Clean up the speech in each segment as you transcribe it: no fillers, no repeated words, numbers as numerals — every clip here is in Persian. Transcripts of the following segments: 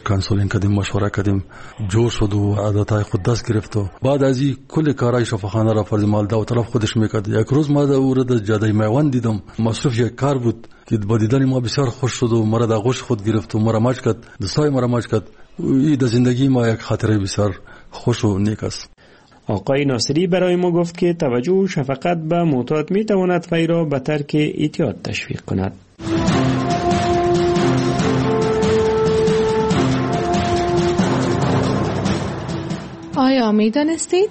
کانسولینگ کردیم، مشوره کردیم، جور شد و عادتهای خود دست گرفت و بعد از این کل کارهای شفاخانه را فرض مال دو طرف خودش میکرد. یک روز ما او را در جاده میوان دیدم، مصروف یک کار بود که با دیدن ما بسیار خوش شد و مرا در غوش خود گرفت و مرا ماچ کرد، دستای مرا ماچ کرد. این در زندگی ما یک خاطره بسیار خوش و نیک است. آقای ناصری برای ما گفت که توجه و شفقت به معتاد می تواند وی را به ترک اعتیاد تشویق کند. آیا می دانستید؟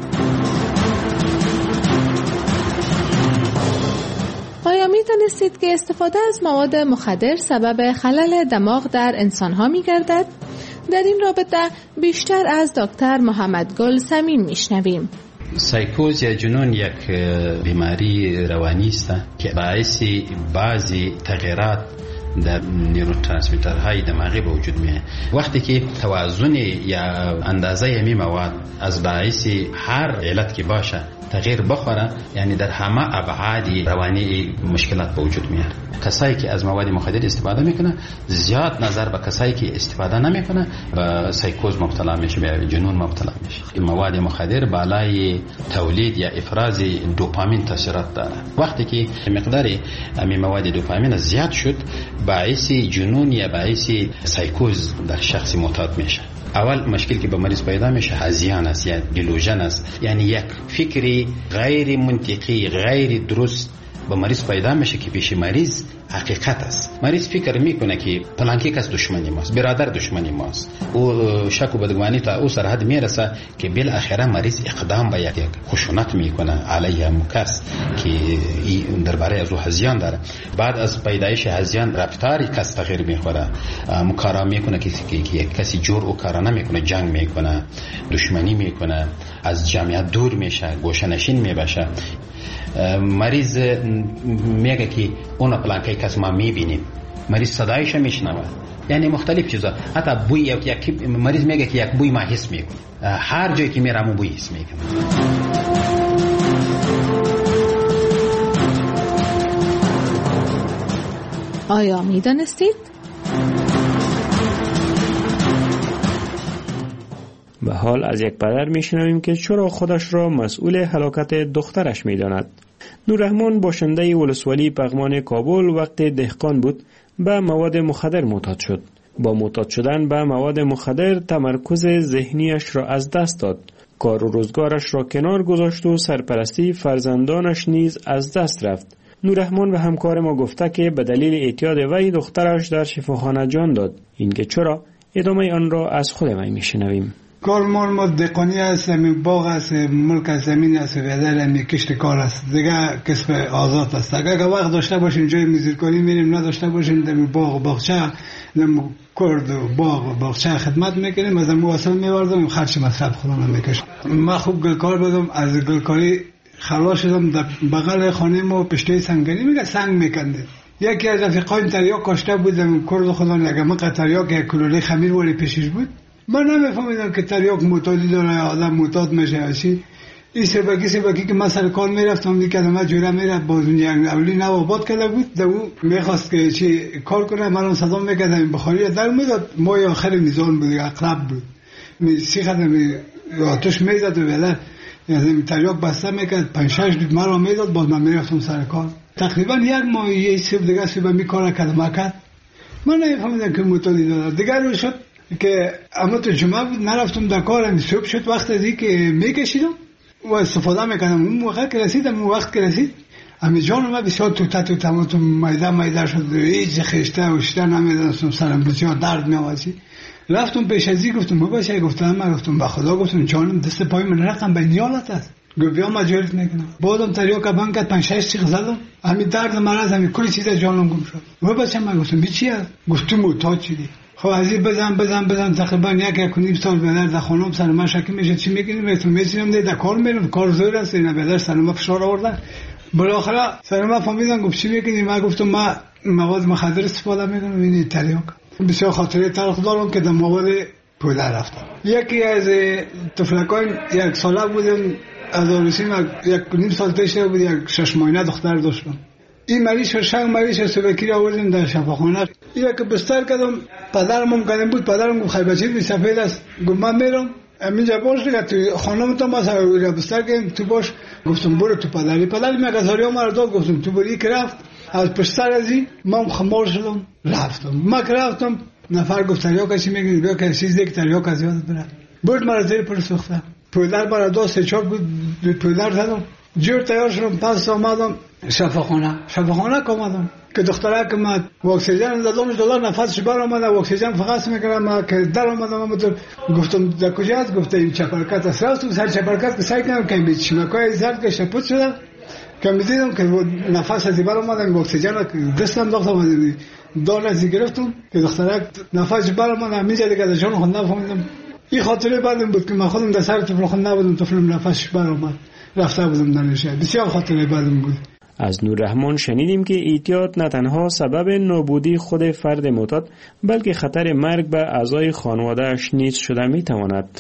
آیا می دانستید که استفاده از مواد مخدر سبب خلل دماغ در انسان‌ها می گردد؟ در این رابطه بیشتر از دکتر محمد گل سمین میشنویم. سایکوز یا جنون یک بیماری روانی است که باعث بعضی تغییرات در نیوروترانسمیترهای دماغی به وجود میاد. وقتی که توازن یا اندازه همی مواد از باعث هر علت که باشه تغییر بخوره، یعنی در همه ابعاد روانی مشکلات به وجود میاد. کسایی که از مواد مخدر استفاده میکنه زیاد نظر به کسایی که استفاده نمیکنه به سایکوز مبتلا میشه، به جنون مبتلا میشه. مواد مخدر بالای تولید یا افراز دوپامین تاثیرات داره. وقتی که مقدار این مواد دوپامین زیاد شد باعث جنون یا باعث سایکوز در شخص معتاد میشه. اول مشکل که به مریض پیدا میشه هذیان است یا دیلوژن است، یعنی یک فکری غیر منطقی غیر درست به مریض پیدا میشه که پیش مریض حقیقت است. مریض فکر میکنه که پلانکی کس دشمنی ماست، برادر دشمنی ماست، او شک و بدگمانی تا او سرحد میرسه که بالاخره مریض اقدام به یک خشونت میکنه علیه مکس که این درباره از او هذیان داره. بعد از پیدایش هذیان رفتاری کس تغییر میخوره، مکارا میکنه که کسی جور او کارا نمیکنه، جنگ میکنه، دشمنی میکنه، از جمعیت دور میشه، گوشه نشین میبشه. مریض میگه که اون پلانکای کس ما میبینیم، مریض صدایش میشنوه، یعنی مختلف چیزا. حتی بوی یک مریض میگه که یک بوی ما حس میکنه، هر جایی که میرم بوی حس میکنه. آیا میدانستید؟ به حال از یک پدر میشنویم که چرا خودش را مسئول هلاکت دخترش میداند. نوررحمان باشنده ولسوالی پغمان کابل وقت دهقان بود به مواد مخدر معتاد شد. با معتاد شدن به مواد مخدر تمرکز ذهنیش را از دست داد. کار و روزگارش را کنار گذاشت و سرپرستی فرزندانش نیز از دست رفت. نوررحمان به همکار ما گفته که به دلیل اعتیاد وی دخترش در شفاخانه جان داد. اینکه چرا؟ ادامه آن را از خود وی میشنویم. کار ما دقانی است، باغ است، ملک زمین است، ویدر کشت کار است، دیگه کسب آزاد است. اگر وقت داشته باشیم جای میزیرکاری میریم، نداشته باشیم در باغ و باغچه، کرد و باغ و باغچه خدمت میکنیم، از مواسل میوردم، خرچ مصرف خودم میکشم. من خوب گلکار بودم، از گلکاری خلاص شدم. در بغل خانه ما پشته سنگری میگه سنگ میکنده. یکی از رفیقایم تریاک کاشته بودم، کرد خدا نگه من تریاک یک کلوله خمیر ولی پیشش بود. من نمیفهمیدم که تریاک معتادی داره، آدم معتاد میشه اسی. این سبکی که من سر کار میرفتم دیگه من جوره میرفت باز جنگ اولی نو آباد کرده بود. دو میخواست که چی کار کنه، من صدا میکردم بخاری در میداد. ما آخر میزان بود، اقرب بود، سی خدم آتش میزد و ولی یعنی تریاک بسته میکرد، 5-6 لیتر من را میداد، باز من میرفتم سر کار. تقریبا یک ماه یه سب دیگه سب میکاره کرد. من نمیفهمیدم که معتادی داره. دیگه رو شد که اما تو جمعه بود نرفتم در کارم. صبح شد وقت ازی که میکشیدم و استفاده میکنم. اون وقت که رسیدم، اون وقت که رسید امی جان من بسیار تو تمام میده شد، هیچ خشته و شته نمیدونستم، سرم بسیار درد میآوازی. رفتم پیش ازی گفتم باشه، گفتم به خدا، گفتم جانم دست پای من رقم به نیالت است، گفت بیا مجبورت میکنم. بعدم تریاک بانک 5-6 سیخ زدم، همین درد مرض همین کلی چیز جانم گم شد. و بچه من گفتم چی است؟ گفتم معتاد شدی. خب ازی بزن تقریبا 1.5 سال به در خانم سر من شکی میشه چی میگیم. میتونم در کار میرم، کار زور است، اینا به در سر ما فشار آوردن. بالاخره سر ما فهمیدن گفت چی میگیم. من گفتم من مواد مخدر استفاده میکنم. این تریاک بسیار خاطره تلخ دارم که در مواد پوله رفتم. یکی از طفلکان 1 ساله بودم، از آرسیم 1.5 سال پیش بود، 6 ماهه دختر داشتم. این مریض شنگ مریض سبکی را آوردیم در شفاخانه. یک بستر کردم، پدرم ممکن بود، پدرم گفت خیلی بچه سفید است، گفت من میرم همینجا باش دیگه تو خانم تو ما سر بستر کردیم تو باش. گفتم برو تو پدری مگزاری ما رو داد، گفتم تو بری که رفت از پشتر ازی من خمار شدم رفتم. ما که رفتم نفر گفت تریاک کسی میگه بیا که چیزی که تریاک از یاد برد برد مرا زیر پلیس سوخته. پدر برا دو سه چهار بود پدر زدم جور تیار شدم. پس آمدم شفاخانه کامدم که دختره که من اکسیژن دادمش دلار نفسش بر آمده اکسیژن فقط میکردم که در آمدم گفتم در کجا است؟ گفته این چپرکت است. رفتم سر چپرکت که سعی کردم که بیت شمکای زرد که شپوت شده که میدیدم که نفس از بر آمده اکسیژن دستم داختم دار از گرفتم که دختره نفسش بر آمده همینجا دیگه از جان خود نفهمیدم. این خاطره بعدم بود که من خودم در سر طفل خود نبودم، طفلم نفسش بر آمد رفته بودم دانشه. بسیار خاطره بعدم بود. از نوررحمان شنیدیم که احتیاط نه تنها سبب نابودی خود فرد معتاد بلکه خطر مرگ به اعضای خانواده‌اش نیز شده می‌تواند.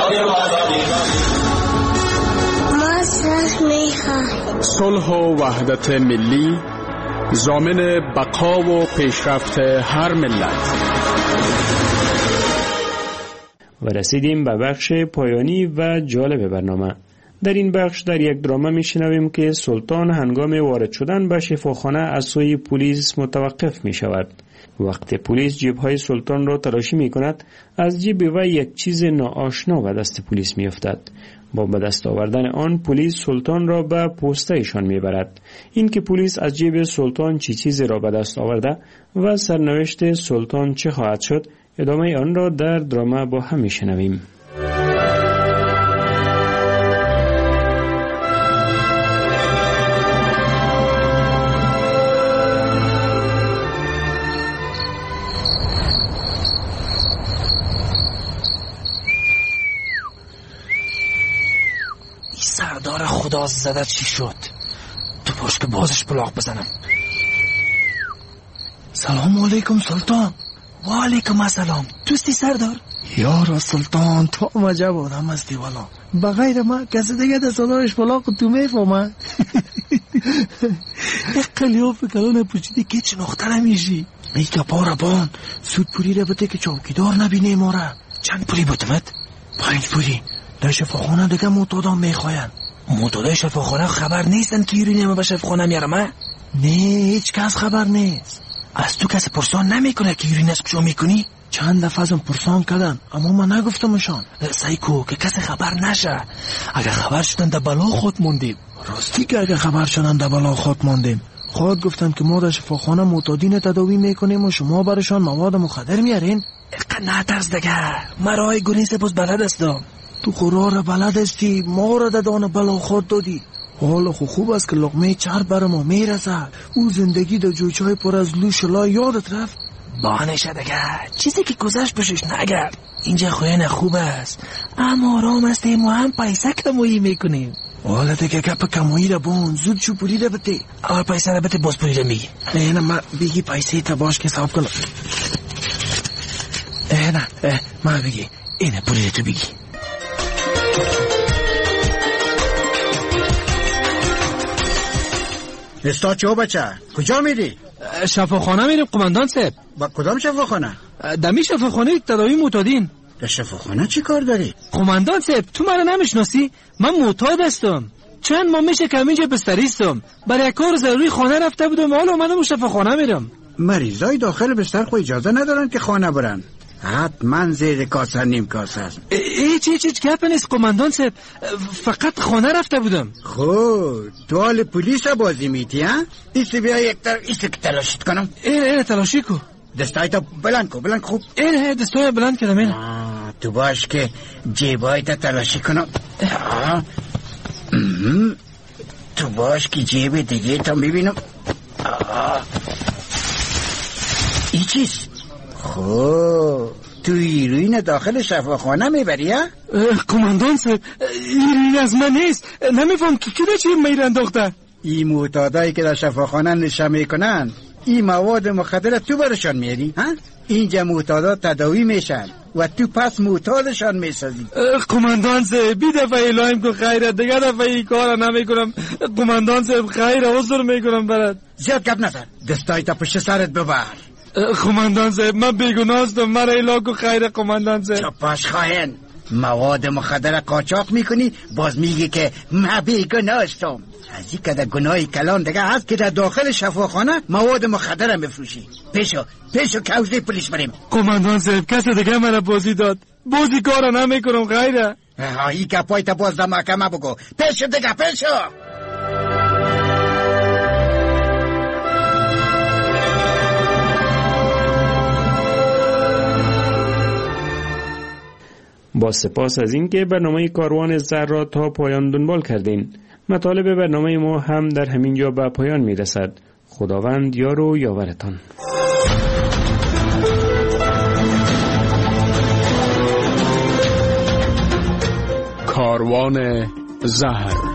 صلح و وحدت ملی ضامن بقا و پیشرفت هر ملت. و رسیدیم به بخش پایانی و جالب برنامه. در این بخش در یک درامه میشنویم که سلطان هنگام وارد شدن به شفاخانه از سوی پلیس متوقف می شود. وقتی پلیس جیب‌های سلطان را تلاشی می کند، از جیب وی یک چیز ناآشنا به دست پلیس می افتد. با به دست آوردن آن پلیس سلطان را به پوسته ایشان می برد. این که پلیس از جیب سلطان چی چیزی را به دست آورده و سرنوشت سلطان چه خواهد شد، ادامه آن را در درامه با هم میشنویم. سردار خدا زده چی شد؟ تو باش که بازش بلاغ بزنم. سلام علیکم سلطان. و علیکم السلام. توستی سردار؟ یارا سلطان تو مجب آدم هستی والا. بغیر ما کسی دیگه در سردارش بلاغ تو میفهمه. یک قلیاف کلان پوچیدی که چه نختر همیشی میگه پارا بان سود پولی را بده که چوکیدار نبینه ما را. چند پولی بودمت؟ 5 پولی. در شفاخانه دیگه معتادان میخواین. معتادای شفاخانه خبر نیستن که یورینیم به شفاخانه میارم؟ نه هیچ کس خبر نیست. از تو کسی پرسان نمیکنه که یورین از کجا میکنی؟ چند دفعه ازم پرسان کردن اما من نگفتمشان. سایکو که کسی خبر نشه. اگر خبر شدن در بلا خود موندیم. راستی که اگر خبر شدن در بلا خود موندیم. خود گفتن که ما در شفاخانه معتادین تداوی میکنیم و شما برشان مواد مخدر میارین. نترس دیگه. مرای گرین سپوس بلد هستم. تو قرار بلد هستی ما را در دان بلا خود دادی. حالا خوب است که لقمه چرب بر ما میرسد. او زندگی در جوچای پر از لوشلا یادت رفت؟ بانشه دیگه. چیزی که گذشت بشش نگرد. اینجا خوین خوب است اما آرام هستیم و هم پیسه کمایی میکنیم. حالا دیگه گپ کمایی را بون زود چو پولی را بده. اول پیسه را بده باز پولی را میگی. نه ما بگی پیسه تا باش که حساب کنم. نه ما بگی اینه پولی را تو بگی. استاد چه بچه؟ کجا میری؟ شفاخانه میریم قماندان صاحب. با کدام شفاخانه؟ دمی شفاخانه تداوی معتادین. در شفاخانه چی کار داری؟ قماندان صاحب تو مرا نمیشناسی؟ من معتاد هستم. چند ماه میشه که همینجا بستریستم. برای کار ضروری خانه رفته بودم و حالا اومدم شفاخانه میرم. مریضای داخل بستر خو اجازه ندارن که خانه برن. حتما زیر کاسه نیم کاسه است. هیچ گپ نیست قماندان صاحب. فقط خانه رفته بودم. خب تو حال پلیس بازی میتی ها؟ ایسه بیا یک طرف ایسه که تلاشیت کنم. اینه تلاشی کو. دستای تا بلند کو خوب. اینه دستای بلند کردم اینه. تو باش که جیبای تا تلاشی کنم. تو باش که جیب دیگه تا ببینم. ای چیز؟ خب تو ایروین داخل شفاخانه میبری ها؟ قماندان صاحب ایروین از من نیست. نمیفهم که کده چی میرن دختر. این معتادایی که در شفاخانه نشه میکنن این مواد مخدر تو برشان میاری ها؟ اینجا معتادا تداوی میشن و تو پس معتادشان میسازی. قماندان صاحب بی دفعه الهیم که خیره دیگه دفعه این کار نمیکنم. قماندان صاحب خیره عذر میکنم برات. زیاد گپ نزن. دستای تا پشت سرت ببر. قماندان صاحب من بیگناه هستم، مرا ایلاکو خیر قماندان صاحب. چپاش خواهن، مواد مخدر قاچاق میکنی باز میگی که من بیگناه هستم. از این کده گناهی کلان دیگه هست که در داخل شفاخانه مواد مخدر میفروشی. پیشو کوزه پلیس بریم. قماندان صاحب کسی دیگه مرا بازی داد، بازی کارا نمیکنم خیره. این که پایت باز در محکمه بگو. پیشو دیگه پیشو. با سپاس از اینکه برنامه کاروان زر را تا پایان دنبال کردین. مطالب برنامه ما هم در همین جا به پایان می رسد. خداوند یار و یاورتان. کاروان زهر.